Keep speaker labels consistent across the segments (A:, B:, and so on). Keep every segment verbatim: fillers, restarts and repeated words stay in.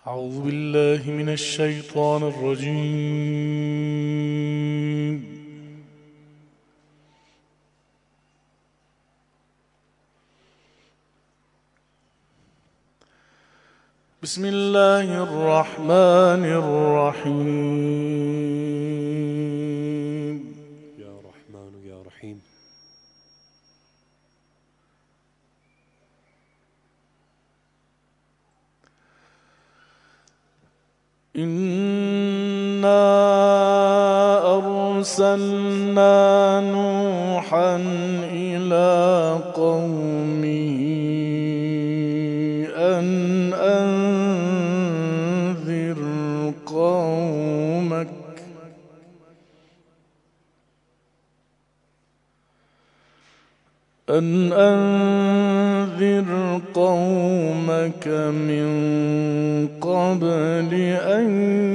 A: أعوذ بالله من الشيطان الرجيم. بسم الله الرحمن الرحيم.
B: يا رحمن يا رحيم.
A: إنا أرسلنا نوحا إلى قومه أن أنذر قومك أن أنذر قومك من قبل أن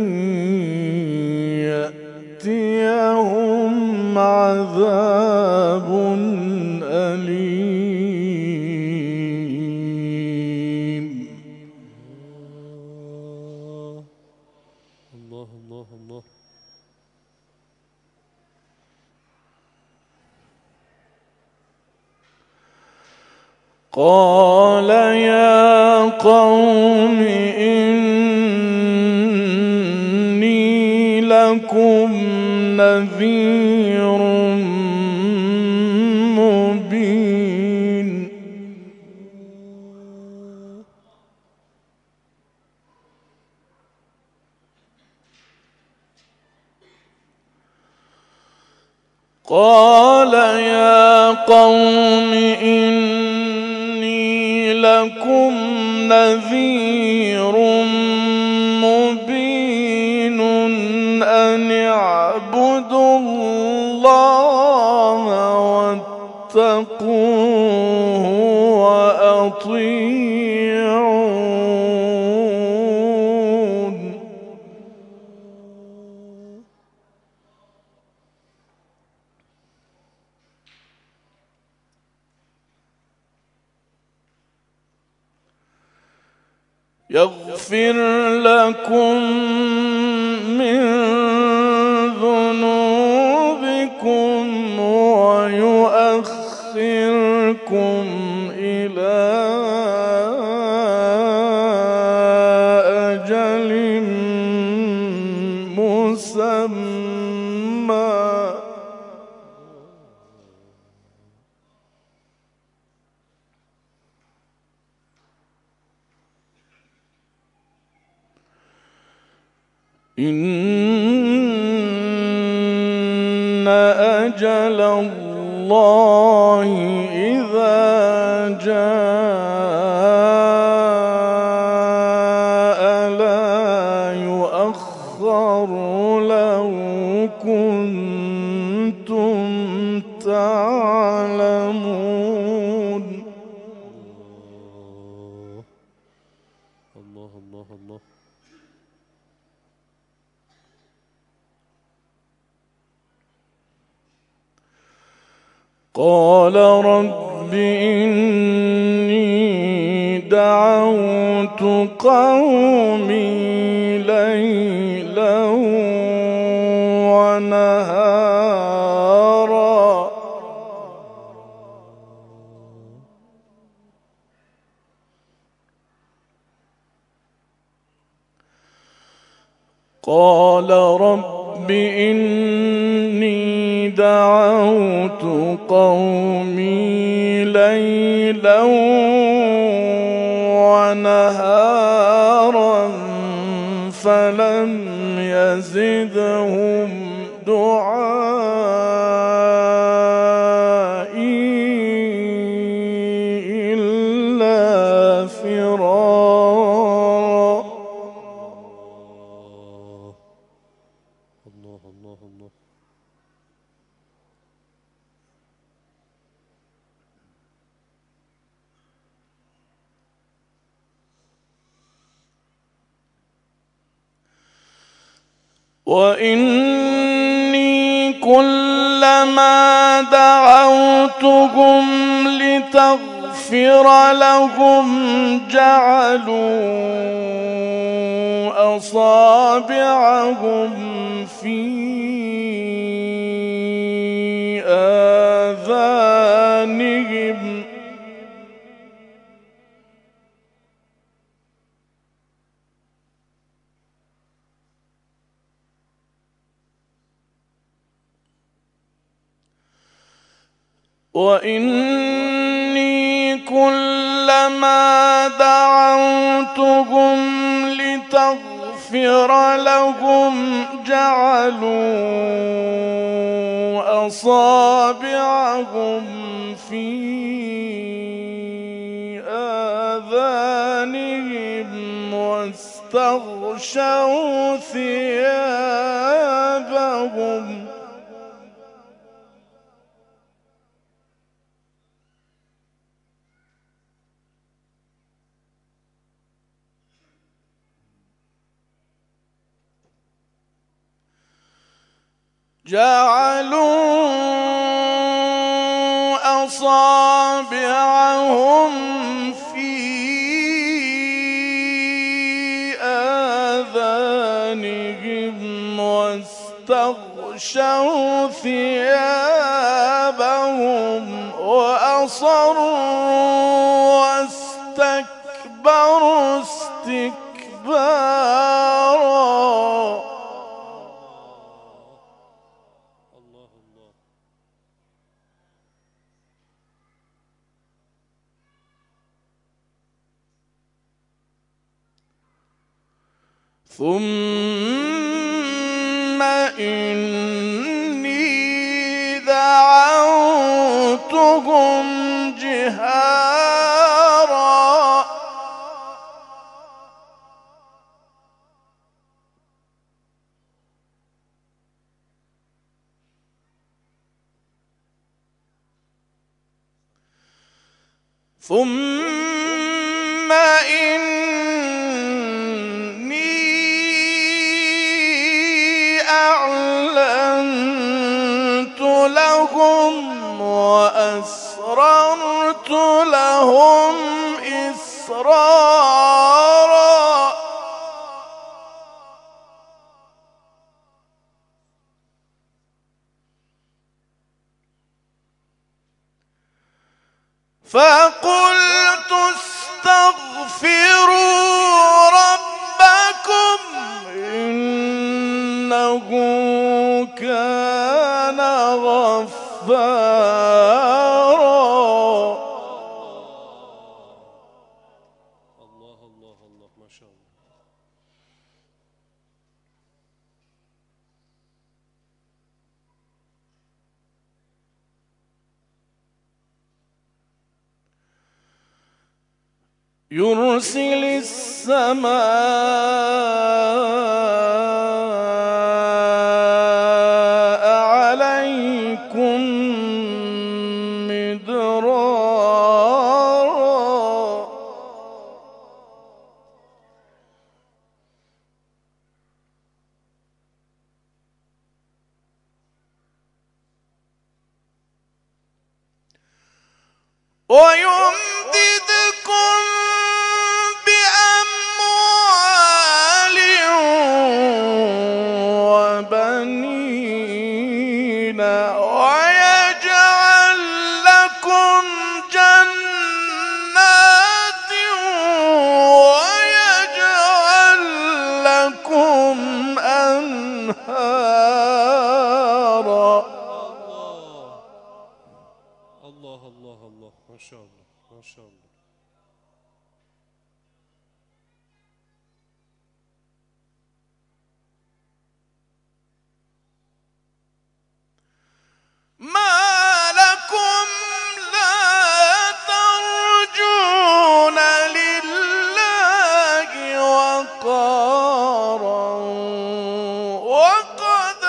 A: يأتيهم عذاب أليم.
B: الله الله الله.
A: قال يا قوم إني لكم نذير مبين. قال يا قوم إني لكم نذير مبين أن اعبدوا الله واتقوه وأطيعون. يغفر لكم من ذنوبكم ويؤخركم إلى أجل مسمى إن أجل الله إذا جاء لا يؤخر لو كنتم تعلمون.
B: الله الله الله.
A: قال رب إني دعوت قومي ليلا ونهارا قال رب إني دعوت قومي ليلا ونهارا فلم يزدهم دعائي إلا فرارا.
B: الله الله الله.
A: وإني كلما دعوتهم لتغفر لهم جعلوا أصابعهم في آذانهم وإني كلما دعوتهم لتغفر لهم جعلوا أصابعهم في آذانهم واستغشوا ثيابهم جعلوا أصابعهم في آذانهم واستغشوا ثيابهم وأصروا واستكبروا استكبارا. ثم إني دعوتهم جهارا ثم إني أعلنت لهم وأسررت لهم إسرارا. فقلت استغفروا ربكم إنه كان غفارا.
B: الله الله الله ما شاء الله.
A: يرسل السماء عليكم مدرارا ويمددكم بأموال وبنين ويجعل لكم جنات ويجعل لكم أنهارا.
B: الله الله الله ما شاء الله ما شاء الله.
A: ما لكم لا ترجون لله وقارا وقد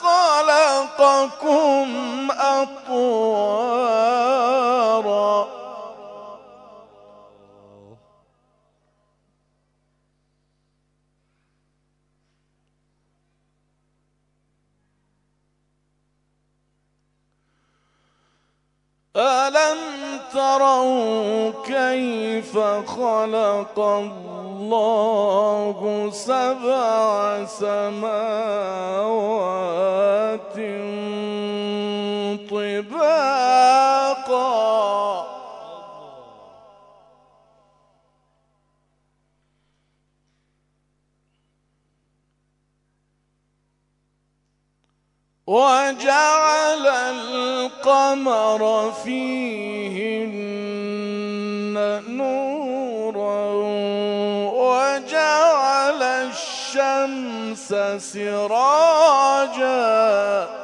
A: خلقكم أطوارا. ألم تروا كيف خلق الله سبع سماوات طباقا وجعل القمر فيهن نورا وجعل الشمس سراجا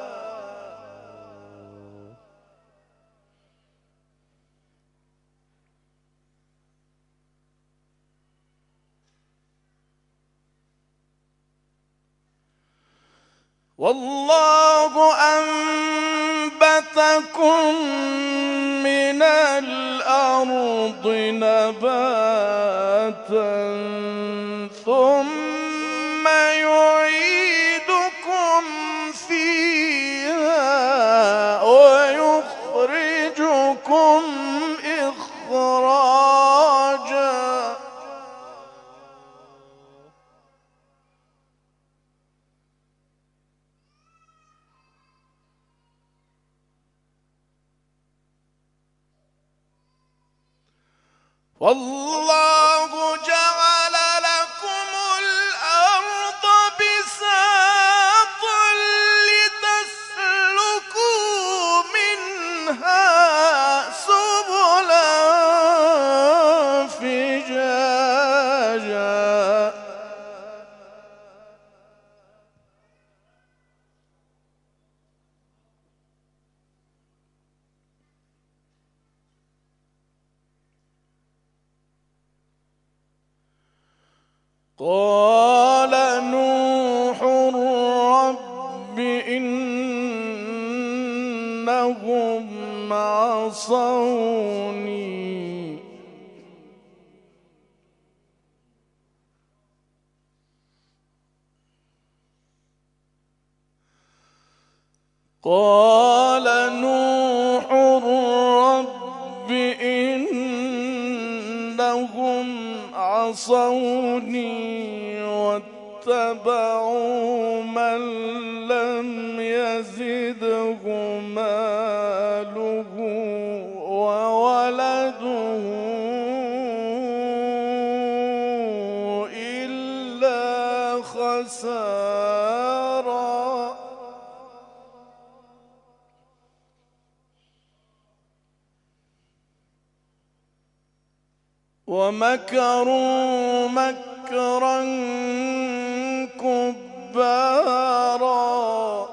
A: والله أنبتكم من الأرض نباتا ثم يعيدكم فيها ويخرجكم إخراجا والله جعل لكم الأرض بساطا لتسلكوا منها سبلا فجاجا قال نوح رب إنهم عصوني قال نوح رب إنهم عصوني واتبعوا من لم يزده ماله وولده إلا خسارا ومكروا مكرا كبارا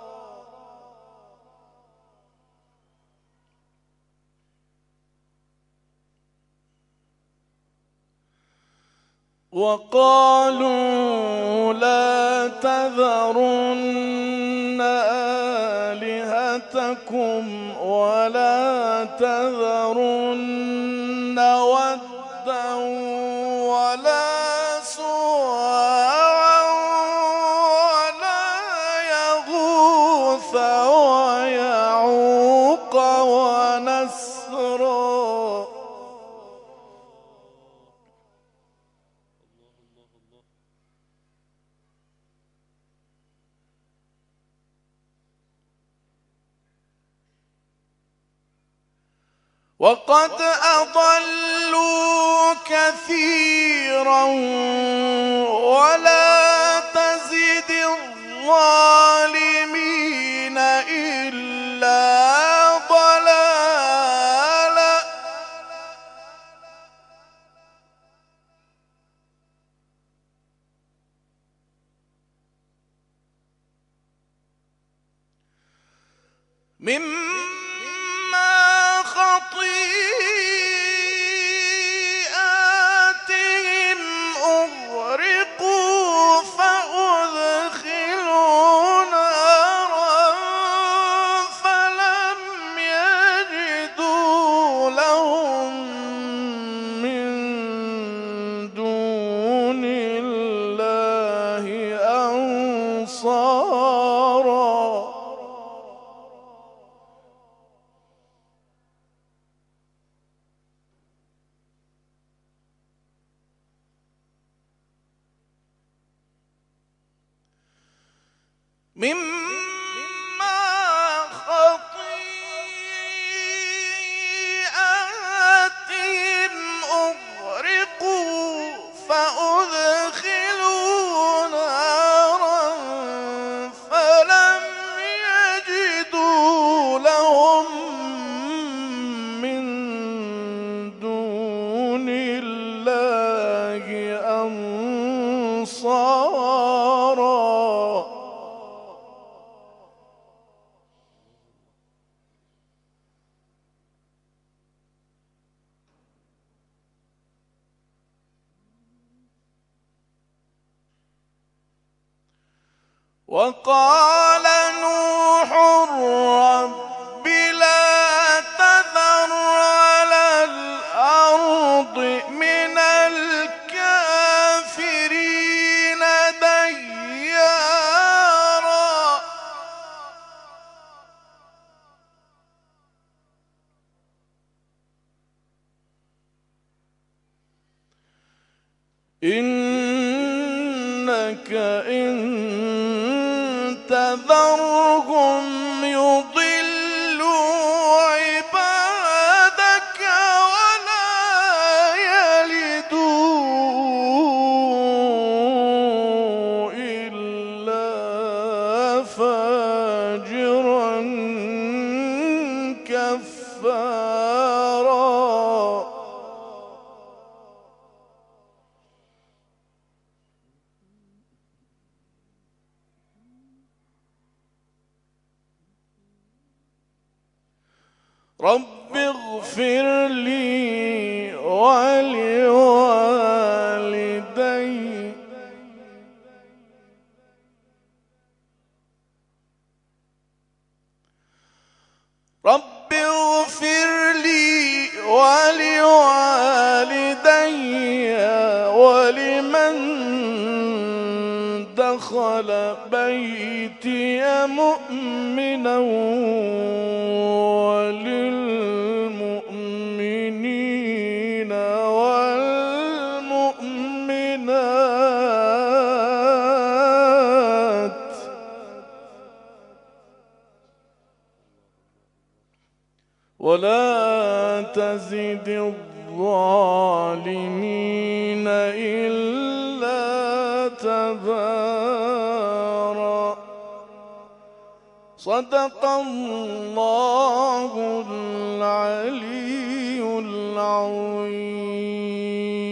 A: وقالوا لا تذرن آلهتكم ولا تذرن ودا ولا سواعا ولا يغوث ويعوق ونسرا وقد أضلوا كثيرا ولا تزد الظالمين إلا ضلالا مما خطيئاتهم أغرقوا فأدخلوا نارا فلم يجدوا لهم من دون الله أنصارا مما خطيئاتهم أغرقوا فأدخلوا نارا فلم يجدوا لهم من دون الله أنصارا. وقال نوح رب لا تذر على الأرض من الكافرين ديارا. إنك إن تذرهم يضلوا عبادك ولا يلدوا إلا فاجرا كفارا. رب اغفر لي ولوالدي رب اغفر لي ولوالدي ولمن دخل بيتي مؤمنا وللمؤمنين والمؤمنات ولا تزد الظالمين إلا تبارا. صدق الله العلي العظيم.